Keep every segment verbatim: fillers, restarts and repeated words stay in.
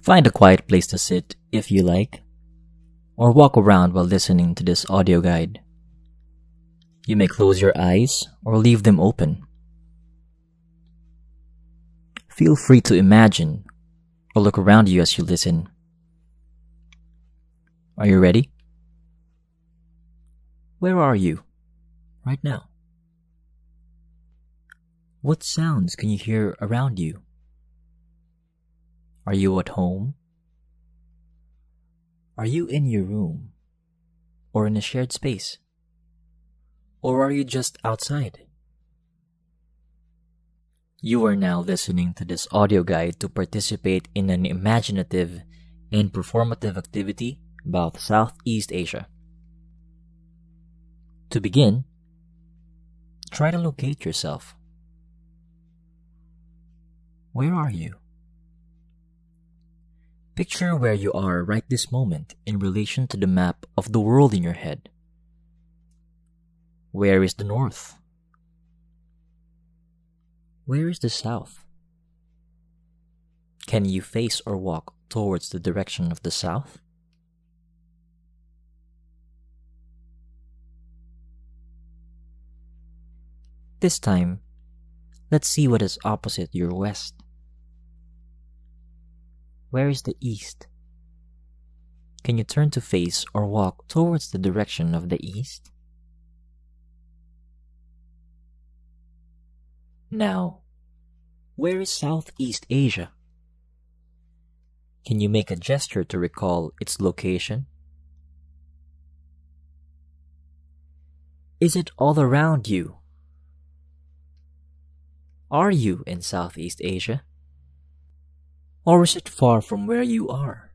Find a quiet place to sit if you like, or walk around while listening to this audio guide. You may close your eyes or leave them open. Feel free to imagine or look around you as you listen. Are you ready? Where are you right now? What sounds can you hear around you? Are you at home? Are you in your room or in a shared space? Or are you just outside? You are now listening to this audio guide to participate in an imaginative and performative activity about Southeast Asia. To begin, try to locate yourself. Where are you? Picture where you are right this moment in relation to the map of the world in your head. Where is the north? Where is the south? Can you face or walk towards the direction of the south? This time, let's see what is opposite your west. Where is the east? Can you turn to face or walk towards the direction of the east? Now, where is Southeast Asia? Can you make a gesture to recall its location? Is it all around you? Are you in Southeast Asia? Or is it far from where you are?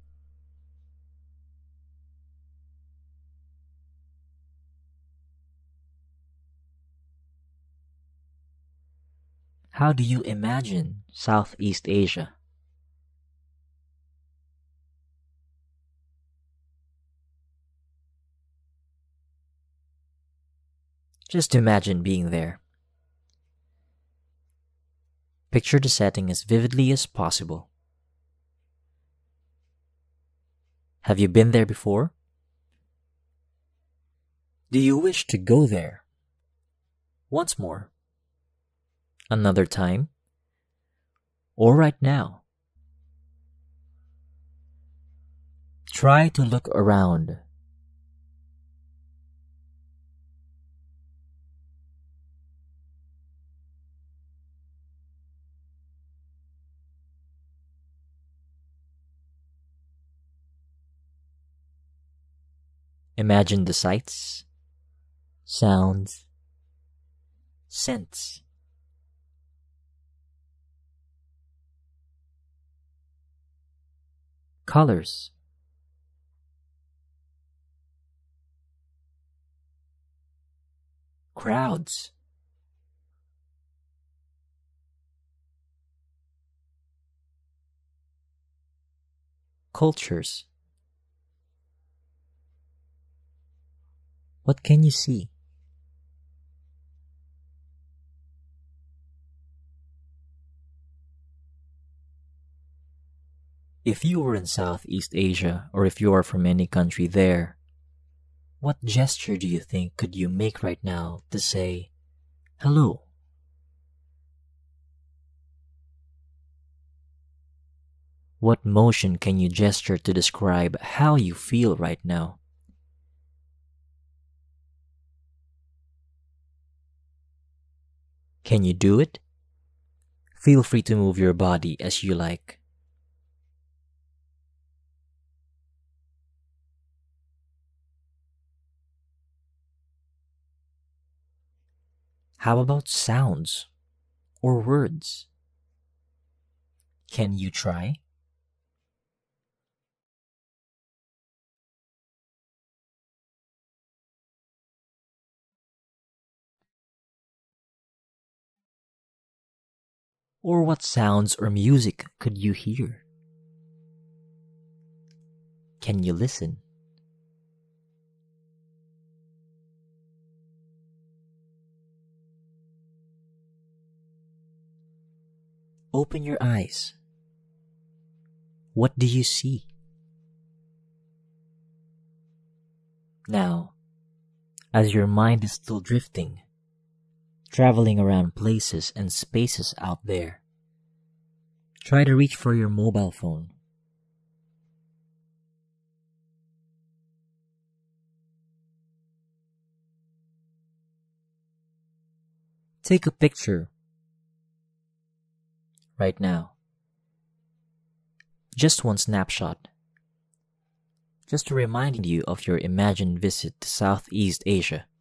How do you imagine Southeast Asia? Just imagine being there. Picture the setting as vividly as possible. Have you been there before? Do you wish to go there? Once more? Another time? Or right now? Try to look around. Imagine the sights, sounds, scents. Colors. Crowds. Cultures. What can you see? If you were in Southeast Asia, or if you are from any country there, what gesture do you think could you make right now to say, hello? What motion can you gesture to describe how you feel right now? Can you do it? Feel free to move your body as you like. How about sounds or words? Can you try? Or what sounds or music could you hear? Can you listen? Open your eyes. What do you see? Now, as your mind is still drifting, traveling around places and spaces out there, try to reach for your mobile phone. Take a picture right now. Just one snapshot. Just to remind you of your imagined visit to Southeast Asia.